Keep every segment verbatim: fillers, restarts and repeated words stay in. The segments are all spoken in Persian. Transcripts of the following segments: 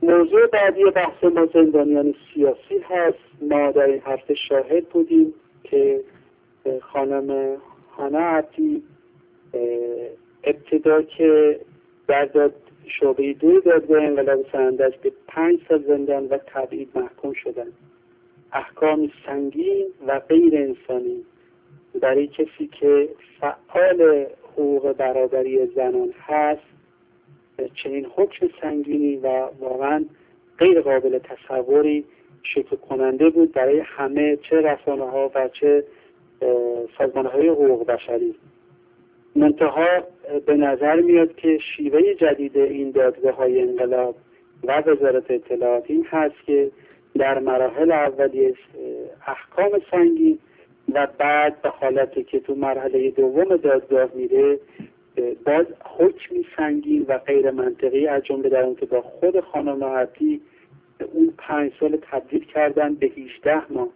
موضوع بعدی بحث ما زندانیان سیاسی هست. ما در این هفته شاهد بودیم که خانم هانا عبدی ابتدا که در داد شعبه دو دادگاه انقلاب سرندج به پنج سال زندان و تبعید محکوم شدند. احکام سنگین و غیر انسانی برای کسی که فعال حقوق برابری زنان هست. چنین حکم سنگینی و واقعا غیر قابل تصوری شکل کننده بود برای همه، چه رسانه ها و چه سازمان های حقوق بشری. منتها به نظر میاد که شیوه جدید این دادگاه های انقلاب و وزارت اطلاعات این هست که در مراحل اولیه احکام سنگین و بعد به حالتی که تو مرحله دوم دادگاه میره باز حکمی سنگین و غیر منطقی، از جمله در اون که با خود خانم عبدی اون پنج سال تبدیل کردن به هجده ماه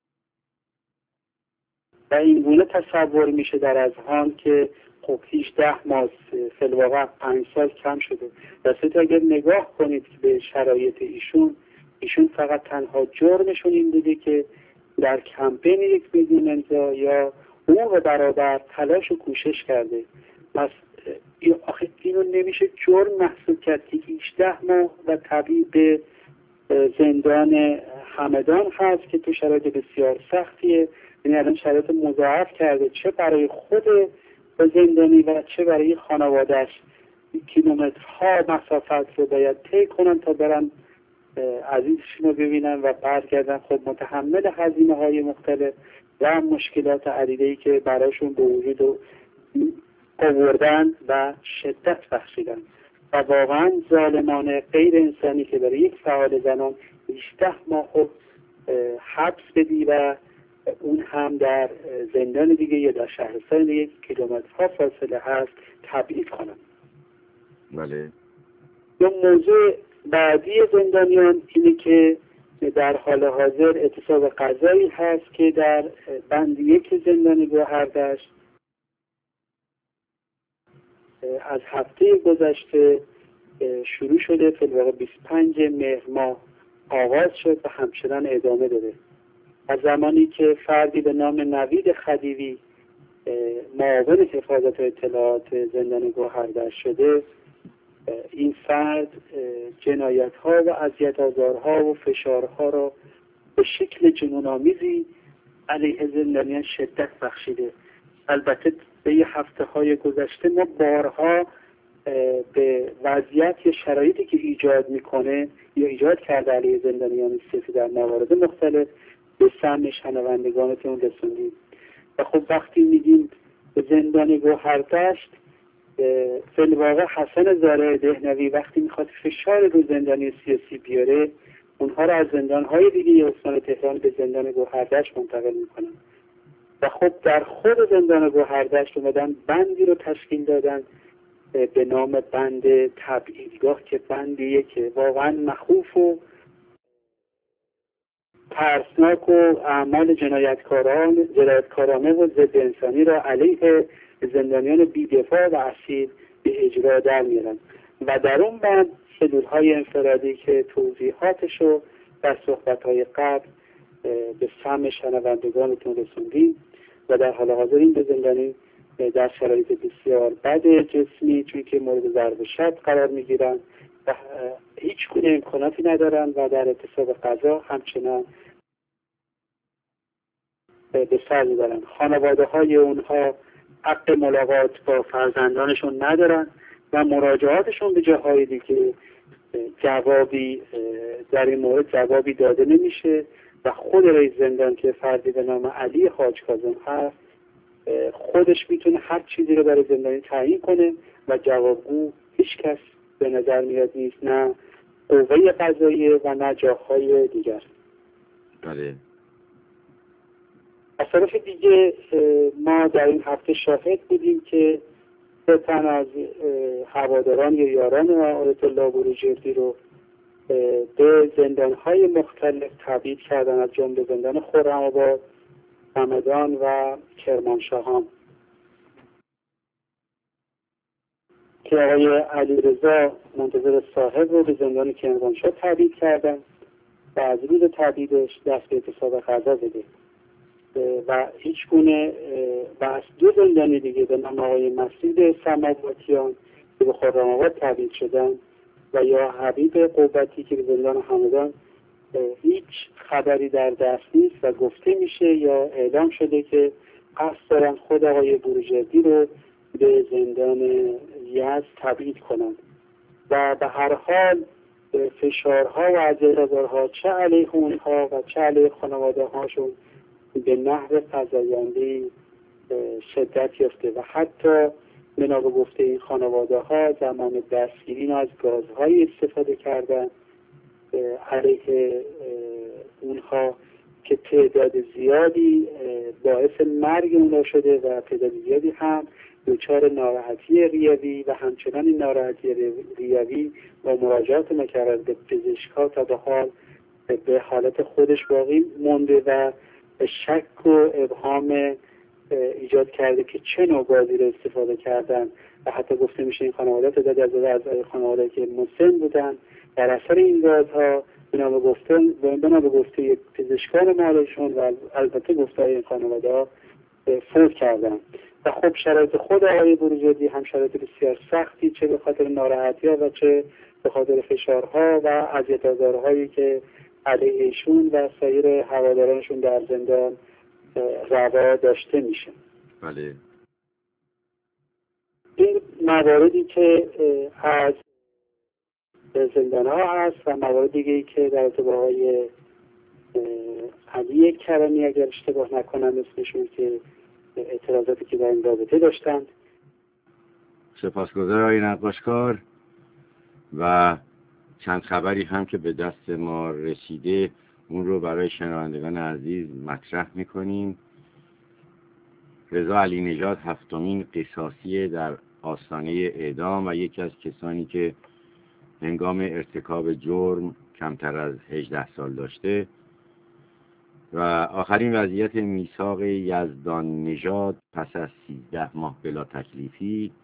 و این گونه تصور میشه در اذهان که خب هجده ماه فی الواقع پنج سال کم شده. درسته اگر نگاه کنید به شرایط ایشون ایشون فقط تنها جرمشون این بوده که در کمپین یک میلیون امضا یا حقوق برابر تلاش و کوشش کرده. پس آخه اینو نمیشه جرم محسوب کرد که هجده ماه و تبعید به زندان همدان هست که تو شرایط بسیار سختیه. یعنی الان شرایط مضاعف کرده، چه برای خود زندانی و چه برای خانوادهش. کیلومترها مسافت رو باید طی کنن تا برن عزیزشون رو ببینن و برگردن. خب متحمل هزینه های مختلف و مشکلات عدیده‌ای که برایشون به وجود آوردن و شدت بخشیدن و واقعا ظالمانه غیر انسانی که برای یک فعال زنان هجده ماه حبس بدی و اون هم در زندان دیگه یا در شهرستان دیگه کیلومترها فاصله هست تبعید کنن. بله. دو موضوع بعدی زندانیان اینه که در حال حاضر اعتصاب قضایی هست که در بند یک زندان گوهردشت از هفته گذشته شروع شده. فی الواقع بیست و پنجم مهر ماه آغاز شد و همچنان ادامه داره. از زمانی که فردی به نام نوید خدیوی معاون حفاظت اطلاعات زندان گوهردشت شده، این فرد جنایت‌ها و اذیت‌آزارها و فشارها را به شکل جنون‌آمیزی علیه زندانیان شدت بخشیده. البته به یه هفته های گذشته ما بارها به وضعیت یا شرایطی که ایجاد میکنه یا ایجاد کرده علیه زندانیان سیاسی در موارد مختلف به سمع شنوندگانتون رسوندیم. و خب وقتی میگیم به زندان گوهردشت، فی الواقع حسن زارع دهنوی وقتی میخواد فشار رو زندانی سیاسی بیاره، اونها را از زندانهای دیگه استان تهران به زندان گوهردشت منتقل میکنن. و خب در خود زندان گوهردشت اومدن بندی رو تشکیل دادن به نام بند تبعیدگاه که بندیه که واقعا مخوف و ترسناک و اعمال جنایتکاران جنایتکارانه و ضد انسانی را علیه زندانیان بی‌دفاع و اسیر به اجرا در میارن. و در اون بند سلول‌های انفرادی که توضیحاتش رو در صحبت‌های قبل به سمع شنوندگانتون رسوندیم و در حال حاضر این به زندانی در شرایط بسیار بد جسمی چون که مورد ضرب شد قرار میگیرن و هیچ گونه امکاناتی ندارن و در اعتصاب قضا همچنان به سر میبرن. خانواده های اونها حق ملاقات با فرزندانشون ندارن و مراجعاتشون به جاهای دیگه جوابی در این مورد جوابی داده نمیشه و خود رئیس زندان که فردی به نام علی حاج کاظم هست خودش میتونه هر چیزی رو برای زندانی تعیین کنه و جوابگو هیچ کس به نظر میاد نیست، نه قوه قضاییه و نه جاهای دیگر. بله. از طرف دیگه ما در این هفته شاهد بودیم که سه تن از هواداران یا یاران آیت الله بروجردی رو به زندانهای مختلف تبعید کردن، از جمله زندان خرم‌آباد، همدان و کرمانشاهان. که آقای علیرضا منتظر صاحب رو به زندان کرمانشاه تبعید کردن و از روز تبعیدش دست به اعتصاب غذا بده و هیچ گونه و از دو زندانی دیگه به نام آقای مسعود سماواتیان که به خرم‌آباد تبعید شدن و یا حبیب قوتی که به زندان همدان هیچ خبری در دست نیست و گفته میشه یا اعلام شده که قصد دارن خود آقای بروجردی رو به زندان یزد تبعید کنند و به هر حال فشارها و اعتراضها چه علیه اونها و چه علیه خانواده هاشون به نحو فزاینده‌ای شدت یافته و حتی بنا به گفته این خانواده ها زمان دستگیری از گازهای استفاده کردن علیه اونها که تعداد زیادی باعث مرگ اونها شده و تعداد زیادی هم دچار ناراحتی ریوی و همچنان این ناراحتی ریوی و مراجعات مکرر به پزشک‌ها تا به حال به حالت خودش باقی مونده و شک و ابهام ایجاد کرده که چه نوع گازی رو استفاده کردن و حتی گفته میشه این خانواده تعداد از اعضای خانواده که مسن بودن در اثر این گازها بنا به گفته بنا به گفته پزشکان محلشون و البته گفته این خانواده فوت کردن و خب شرایط خود آقای بروجردی هم شرایط بسیار سختی چه به خاطر ناراحتی‌ها و چه به خاطر فشارها و اذیت‌آزارهایی که علیه ایشون و سایر هوادارانشون در زندان روا داشته میشه. بله. این مواردی که از زندان ها هست و موارد دیگه‌ای که در ارتباط با آقای علی کرمی اگر اشتباه نکنم اسمشون که اعتراضاتی که در این رابطه داشتند. سپاسگزار آقای نقاشکار و چند خبری هم که به دست ما رسیده اون رو برای شنوندگان عزیز مطرح میکنیم. رضا علی نژاد هفتمین قصاصی در آستانه اعدام و یکی از کسانی که هنگام ارتکاب جرم کمتر از هجده سال داشته و آخرین وضعیت میثاق یزدان نژاد پس از سیزده ماه بلا تکلیفی،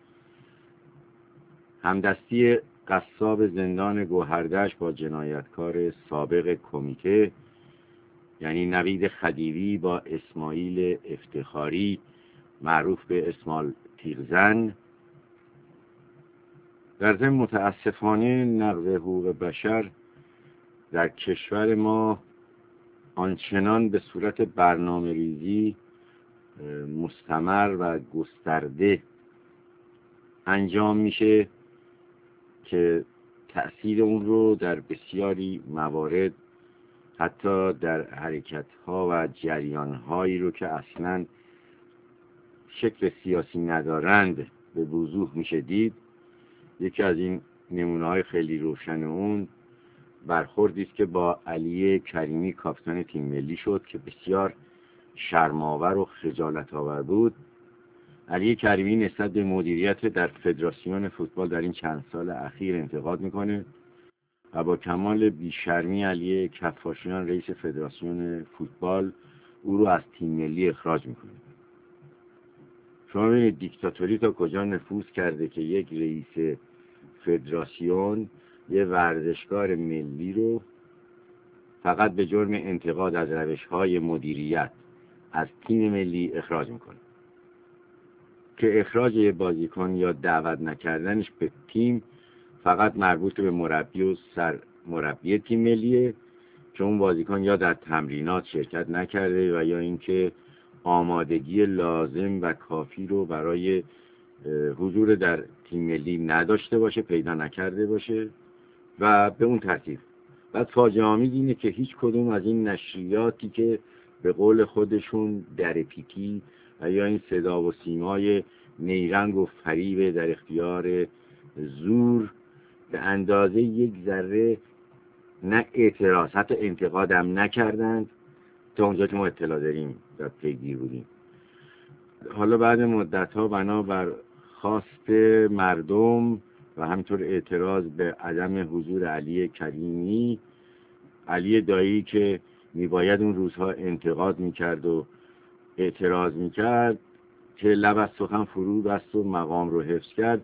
همدستی قصاب زندان گوهردشت با جنایتکار سابق کمیته یعنی نوید خدیوی با اسماعیل افتخاری معروف به اسماعیل تیغزن. در ضمن متاسفانه نقض حقوق بشر در کشور ما آنچنان به صورت برنامه ریزی مستمر و گسترده انجام میشه که تأثیر اون رو در بسیاری موارد حتی در حرکت‌ها و جریان‌هایی رو که اصلاً شکل سیاسی ندارند به وضوح میشه دید. یکی از این نمونه‌های خیلی روشن اون برخوردی است که با علی کریمی کاپیتان تیم ملی شد که بسیار شرم‌آور و خجالت‌آور بود. علی کریمی نسبت به مدیریت در فدراسیون فوتبال در این چند سال اخیر انتقاد میکنه و با کمال بیشرمی علی کفاشیان رئیس فدراسیون فوتبال او رو از تیم ملی اخراج میکنه. شما ببینید دیکتاتوری تا کجا نفوذ کرده که یک رئیس فدراسیون یه ورزشکار ملی رو فقط به جرم انتقاد از روش‌های مدیریت از تیم ملی اخراج میکنه که اخراج یه بازیکن یا دعوت نکردنش به تیم فقط مربوط به مربی و سر مربی تیم ملیه که اون بازیکن یا در تمرینات شرکت نکرده و یا اینکه آمادگی لازم و کافی رو برای حضور در تیم ملی نداشته باشه، پیدا نکرده باشه و به اون ترتیب. بعد فاجعه آمیز اینه که هیچ کدوم از این نشریاتی که به قول خودشون در پیکی و یا این صدا و سیمای نیرنگ و فریب در اختیار زور به اندازه یک ذره نه اعتراض حتی انتقاد هم نکردند تا اونجا که ما اطلاع داریم و پیگیر بودیم. حالا بعد مدت ها بنابر خواست مردم و همینطور اعتراض به عدم حضور علی کریمی، علی دایی که میباید اون روزها انتقاد میکرد و اعتراض میکرد که لب از سخن فرو بست و مقام رو حفظ کرد،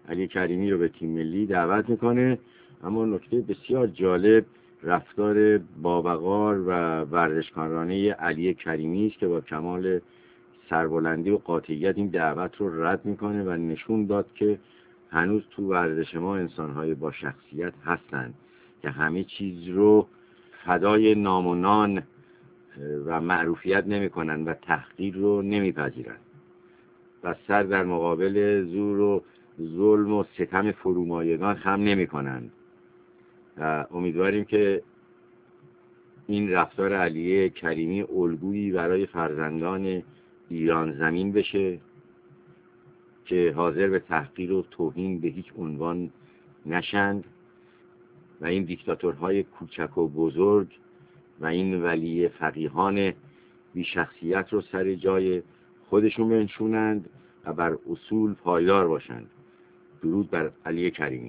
علی کریمی رو به تیم ملی دعوت میکنه. اما نکته بسیار جالب رفتار باوقار و ورزشکارانه علی کریمی است که با کمال سربلندی و قاطعیت این دعوت رو رد میکنه و نشون داد که هنوز تو ورزش ما انسان‌های با شخصیت هستند که همه چیز رو فدای نام و نان و معروفیت نمی‌کنن و تحقیر رو نمیپذیرن و سر در مقابل زور و ظلم و ستم فرومایگان خم نمی‌کنند. و امیدواریم که این رفتار علی کریمی الگویی برای فرزندان ایران زمین بشه که حاضر به تحقیر و توهین به هیچ عنوان نشند و این دیکتاتورهای کوچک و بزرگ و این ولی فقیهان بی شخصیت رو سر جای خودشون بنشونند و بر اصول پایدار باشند. درود بر علی کریمی.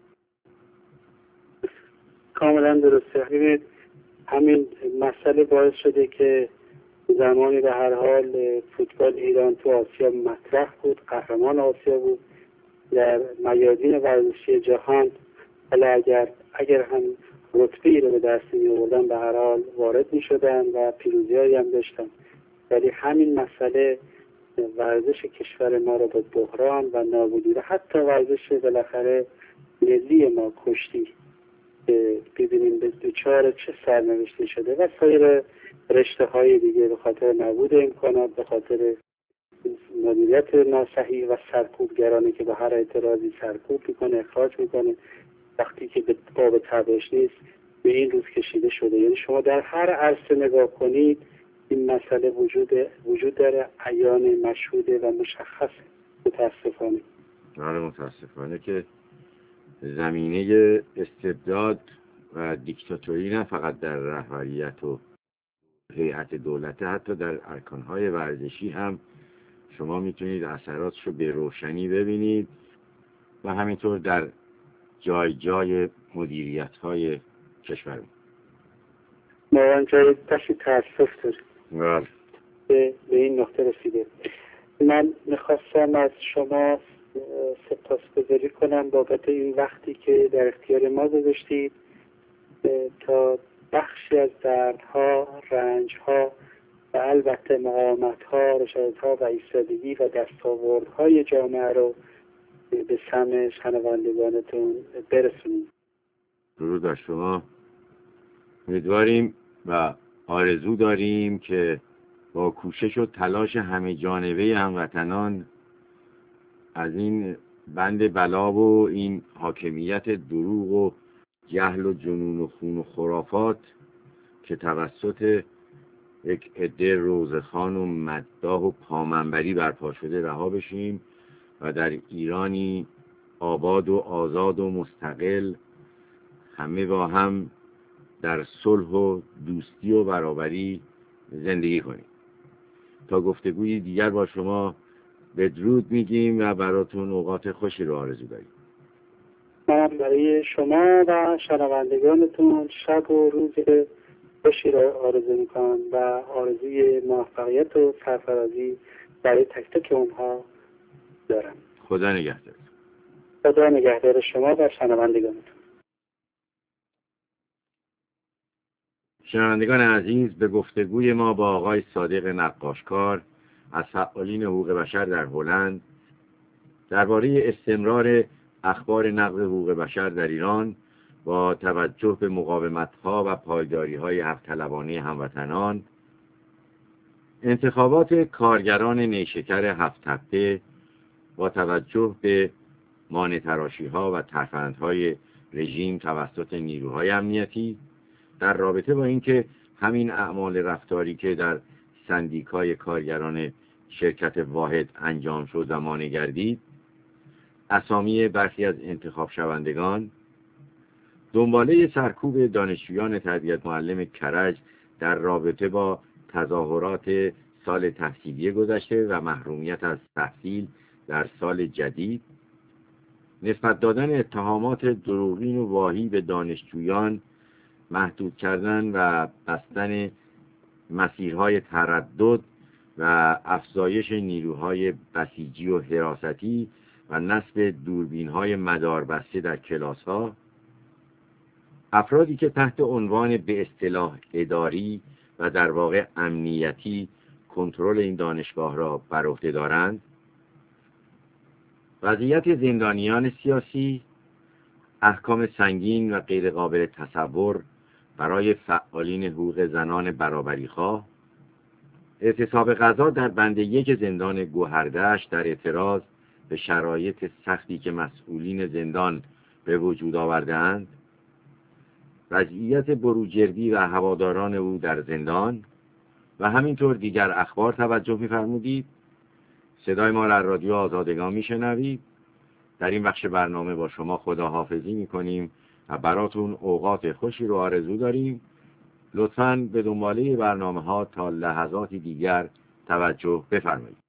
کاملا درسته. ببینید همین مسئله باعث شده که زمانی به هر حال فوتبال ایران تو آسیا مطرح بود، قهرمان آسیا بود در میادین ورزشی جهان. حالا اگر اگر هم رتبه ای رو به دست می آوردن به هر حال وارد می شدن و پیروزی‌هایی هم داشتن، ولی همین مسئله ورزش کشور ما رو به بحران و نابودی و حتی ورزش بالاخره ملی ما کشتی. ببینیم به دوچار چه سرنوشتی شده و سایر رشته های دیگه به خاطر نبود امکانات، به خاطر مدیریت ناصحیح و سرکوبگرانه که به هر اعتراضی سرکوب میکنه، اخراج میکنه، وقتی که به باب تبعش نیست به این روز کشیده شده. یعنی شما در هر عرصه نگاه کنید این مسئله وجود وجود داره، عیان مشهوده و مشخصه. متاسفانه آره متاسفانه که زمینه استبداد و دیکتاتوری نه فقط در رهبریت و هیئت دولت، حتی در ارکانهای ورزشی هم شما میتونید اثراتش رو به روشنی ببینید و همینطور در جای جای مدیریت‌های کشور ما اونجا بخشی تأسف داریم بله. به, به این نقطه رسیده. من میخواستم از شما سپاسگزاری کنم بابت این وقتی که در اختیار ما گذاشتید تا بخشی از دردها، رنجها و البته مقاومت‌ها، رشادت‌ها و ایستادگی و دستاوردهای جامعه رو به سمع شنوندگانتون برسونید. درود بر شما. امیدواریم و آرزو داریم که با کوشش و تلاش همه جانبه هموطنان از این بند بلا و این حاکمیت دروغ و جهل و جنون و خون و خرافات که توسط یک عده روزخوان و مداح و پامنبری برپا شده رها بشیم و در ایرانی آباد و آزاد و مستقل همه با هم در صلح و دوستی و برابری زندگی کنیم. تا گفتگوی دیگر با شما بدرود میگیم و براتون اوقات خوشی رو آرزو داریم. من برای شما و شنوندگانتون شب و روز خوشی رو آرزو میکنم و آرزوی موفقیت و سرفرازی برای تک تک اونها دارم. خدا نگهدار. خدا نگهدار شما و شنوندگانتون. شنوندگان عزیز، به گفتگوی ما با آقای صادق نقاشکار از فعالین حقوق بشر در هلند درباره استمرار اخبار نقض حقوق بشر در ایران با توجه به مقاومت‌ها و پایداری‌های حق طلبانه هموطنان، انتخابات کارگران نیشکر هفت تپه با توجه به مانع‌تراشی‌ها و ترفندهای رژیم توسط نیروهای امنیتی در رابطه با اینکه همین اعمال رفتاری که در سندیکای کارگران شرکت واحد انجام شد و مانع گردید، اسامی برخی از انتخاب شوندگان، دنباله سرکوب دانشجویان تربیت معلم کرج در رابطه با تظاهرات سال تحصیلی گذشته و محرومیت از تحصیل در سال جدید، نسبت دادن اتهامات دروغین و واهی به دانشجویان، محدود کردن و بستن مسیرهای تردد و افزایش نیروهای بسیجی و حراستی و نصب دوربین‌های مداربسته در کلاس‌ها، افرادی که تحت عنوان به اصطلاح اداری و در واقع امنیتی کنترل این دانشگاه را بر عهده دارند، وضعیت زندانیان سیاسی، احکام سنگین و غیرقابل تصور برای فعالین حقوق زنان برابریخواه، اعتصاب غذا در بند یک زندان گوهردشت در اعتراض به شرایط سختی که مسئولین زندان به وجود آورده‌اند، وضعیت بروجردی و هواداران او در زندان و همینطور دیگر اخبار توجه می‌فرمودید. صدای ما را رادیو آزادگان میشنوید. در این بخش برنامه با شما خداحافظی میکنیم و براتون اوقات خوشی رو آرزو داریم. لطفاً به دنباله برنامه ها تا لحظاتی دیگر توجه بفرمایید.